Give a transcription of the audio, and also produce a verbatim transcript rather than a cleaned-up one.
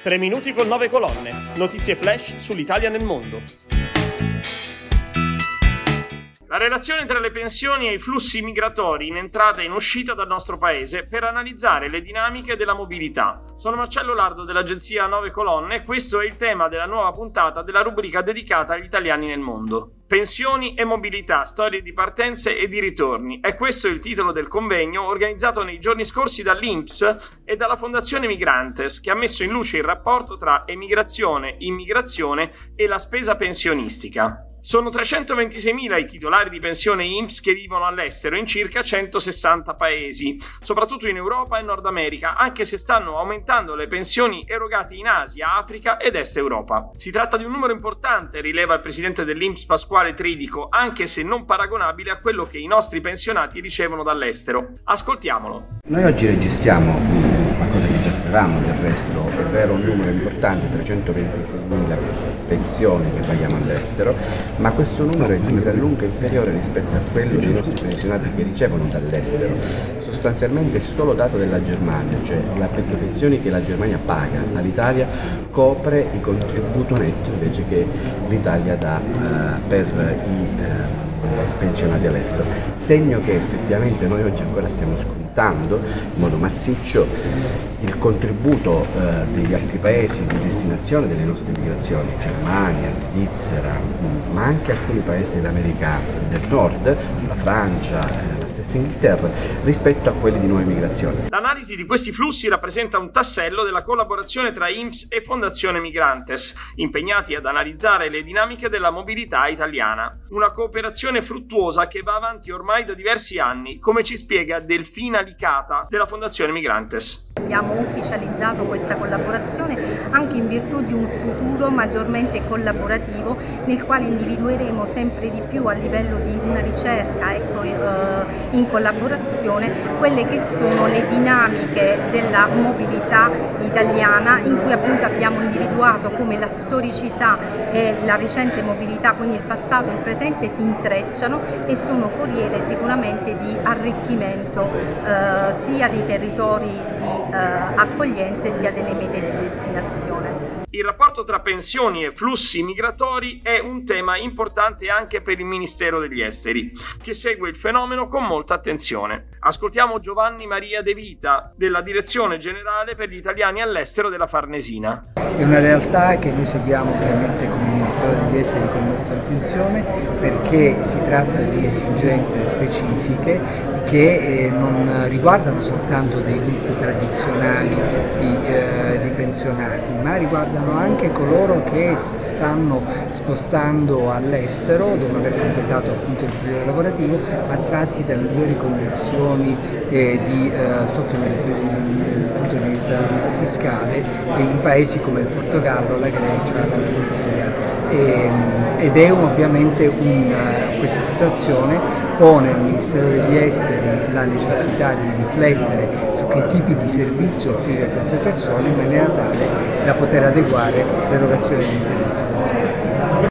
Tre minuti con nove colonne. Notizie flash sull'Italia nel mondo. La relazione tra le pensioni e i flussi migratori in entrata e in uscita dal nostro paese per analizzare le dinamiche della mobilità. Sono Marcello Lardo dell'agenzia Nove Colonne e questo è il tema della nuova puntata della rubrica dedicata agli italiani nel mondo. Pensioni e mobilità, storie di partenze e di ritorni. È questo il titolo del convegno organizzato nei giorni scorsi dall'I N P S e dalla Fondazione Migrantes, che ha messo in luce il rapporto tra emigrazione, immigrazione e la spesa pensionistica. Sono trecentoventiseimila i titolari di pensione I N P S che vivono all'estero in circa centosessanta paesi, soprattutto in Europa e Nord America, anche se stanno aumentando le pensioni erogate in Asia, Africa ed Est Europa. Si tratta di un numero importante, rileva il presidente dell'I N P S Pasquale Tridico, anche se non paragonabile a quello che i nostri pensionati ricevono dall'estero. Ascoltiamolo. Noi oggi registriamo qualcosa che già speravamo del resto, ovvero un numero importante, trecentoventiseimila pensioni che paghiamo all'estero, ma questo numero è di gran lunga inferiore rispetto a quello dei nostri pensionati che ricevono dall'estero. Sostanzialmente è solo dato della Germania, cioè la pensioni che la Germania paga all'Italia copre il contributo netto invece che l'Italia dà uh, per i uh, pensionati all'estero, segno che effettivamente noi oggi ancora stiamo scontando in modo massiccio il contributo eh, degli altri paesi di destinazione delle nostre migrazioni, Germania, Svizzera, ma anche alcuni paesi dell'America del Nord, la Francia, eh, la stessa Inghilterra, rispetto a quelli di nuove migrazioni. L'analisi di questi flussi rappresenta un tassello della collaborazione tra I N P S e Fondazione Migrantes, impegnati ad analizzare le dinamiche della mobilità italiana. Una cooperazione fruttuosa che va avanti ormai da diversi anni, come ci spiega Delfina Licata della Fondazione Migrantes. Abbiamo ufficializzato questa collaborazione anche in virtù di un futuro maggiormente collaborativo nel quale individueremo sempre di più a livello di una ricerca ecco, eh, in collaborazione quelle che sono le dinamiche della mobilità italiana in cui appunto abbiamo individuato come la storicità e la recente mobilità, quindi il passato e il presente si intrecciano e sono foriere sicuramente di arricchimento eh, sia dei territori di eh, accoglienza sia delle mete di destinazione. Il rapporto tra pensioni e flussi migratori è un tema importante anche per il Ministero degli Esteri, che segue il fenomeno con molta attenzione. Ascoltiamo Giovanni Maria De Vita, della Direzione Generale per gli Italiani all'estero della Farnesina. È una realtà che noi seguiamo ovviamente come Ministero degli Esteri con molta attenzione perché si tratta di esigenze specifiche che eh, non riguardano soltanto dei gruppi tradizionali di, eh, di pensionati, ma riguardano anche coloro che si stanno spostando all'estero dopo aver completato appunto il periodo lavorativo, attratti da migliori condizioni eh, di, eh, sotto il, il punto di vista fiscale eh, in paesi come il Portogallo, la Grecia, la Tunisia. E, ed è ovviamente un, questa situazione pone al Ministero degli Esteri la necessità di riflettere su che tipi di servizio offrire a queste persone in maniera tale da poter adeguare l'erogazione dei servizi pensionistici.